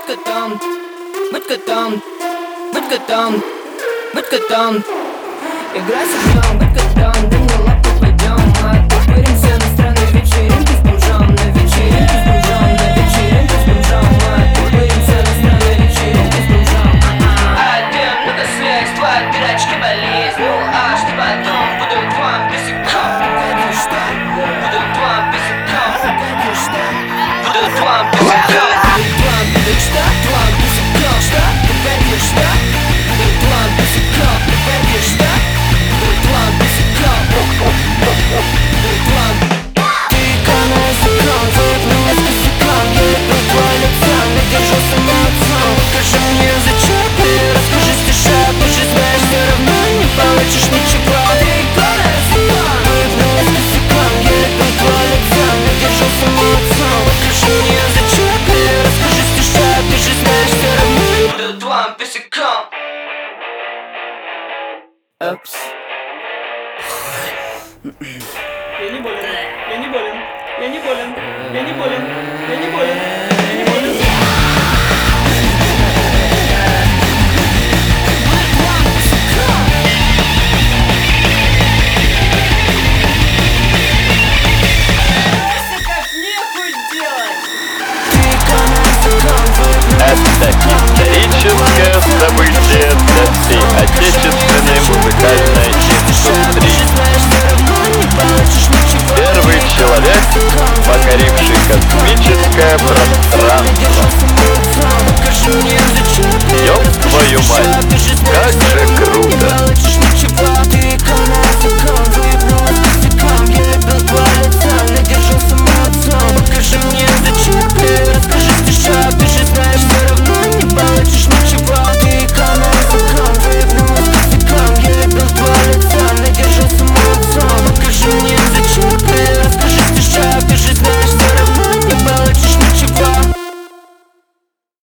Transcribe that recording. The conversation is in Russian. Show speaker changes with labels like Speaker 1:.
Speaker 1: котом, будь котом, будь котом, будь котом. Играй с огнем, будь котом, да не лапу пойдем. Мы отпыримся на странной вечеринке с бомжом. На вечеринке с бомжом, на вечеринке с бомжом. Мы отпыримся на странной вечеринке с бомжом. Один, ну-ка слезь, твоя пирачки болезнь. Ну а что потом, буду твоим писяком. Буду твоим писяком. Буду твоим писяком. Буду что? Твоим писяком. Что? Ты веришь, что? Буду твоим писяком. Ты веришь, что? Буду твоим писяком. Буду твоим. Ты иконой языком, заебнулась косяком. Я люблю твое лицо, но держу самооцом. Покажи мне зачем ты, расскажи стишок. Ты же знаешь, все равно не получишь ничего. Ты иконой языком, заебнулась косяком. Я люблю твое лицо, но держу самооцом. Покажи мне зачем ты, расскажи стишок. Ты же знаешь, все равно не буду твоим писяком. Опс.
Speaker 2: Я не болен, я не болен, я не болен, я не болен, я не болен, я не болен. Так нехуй делать!
Speaker 3: Это историческое событие для всей отечественной музыкальной индустрии. Первый человек, покоривший космическое пространство. Ёб твою мать, как же